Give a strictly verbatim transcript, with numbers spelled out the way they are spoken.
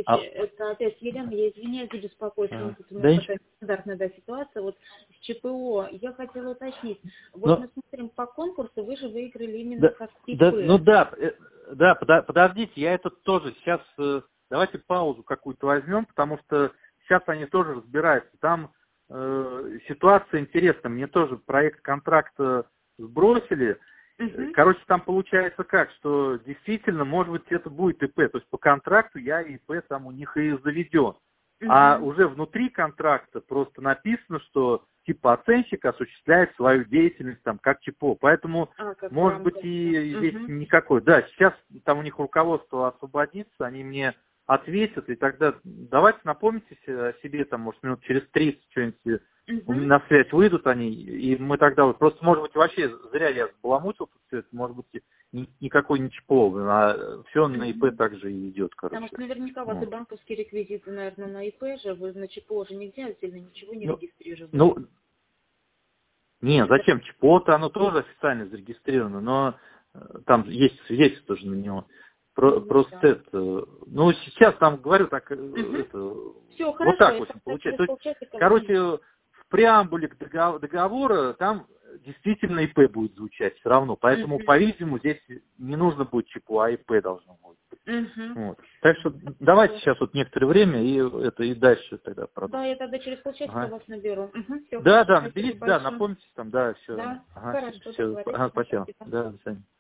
Здравствуйте, А, это опять Елена, я извиняюсь за беспокойство, а, но тут у меня да, такая стандартная да, ситуация. Вот с ЧПО я хотела уточнить, вот ну, мы смотрим по конкурсу, вы же выиграли именно да, как да, ну ИП. да, э, да, подо- подождите, я это тоже сейчас, э, давайте паузу какую-то возьмем, потому что сейчас они тоже разбираются. Там э, ситуация интересная, мне тоже проект контракта сбросили. Э, Угу, Короче, там получается как, что действительно, может быть, это будет ИП, то есть по контракту я ИП там у них и заведен. А угу. уже внутри контракта просто написано, что типа оценщик осуществляет свою деятельность там как ЧПО. Поэтому, А, как в может быть, рамках. и здесь Угу. никакой. Да, сейчас там у них руководство освободится, они мне ответят, и тогда давайте напомните се- о себе, там, может, минут через тридцать что-нибудь у меня Угу. на связь выйдут они, и мы тогда вот, просто, может быть, вообще зря я баламутил тут все это, может быть, ни- никакой не ЧПО, а все на ИП Угу. также и идет, Потому короче. что наверняка у вас и Вот. банковские реквизиты, наверное, на ИП же, вы на ЧПО же нигде отдельно ничего не Ну, регистрировали. ну, не, Это... зачем ЧПО-то, оно тоже официально зарегистрировано, но э, там есть свидетельство тоже на него. Про- Ну, просто да. это, ну, сейчас там, говорю, так, э, Угу. это, Все, вот хорошо, так, в я общем, тогда получается. через То есть, полчасика вас короче, наберу. в преамбуле к догов- договора там действительно ИП будет звучать все равно, поэтому, Угу. по-видимому, здесь не нужно будет ЧПО, а ИП должно будет. Угу. Вот. Так что давайте сейчас вот некоторое время и это и дальше тогда Да, продолжим. я тогда через полчасика Ага. вас наберу. Угу, все, Да, хорошо, да, спасибо наберите, да, большое. напомните там, да, все, Да, ага, хорошо, все, договорились. ага, Ну, спасибо, спасибо. да, до свидания.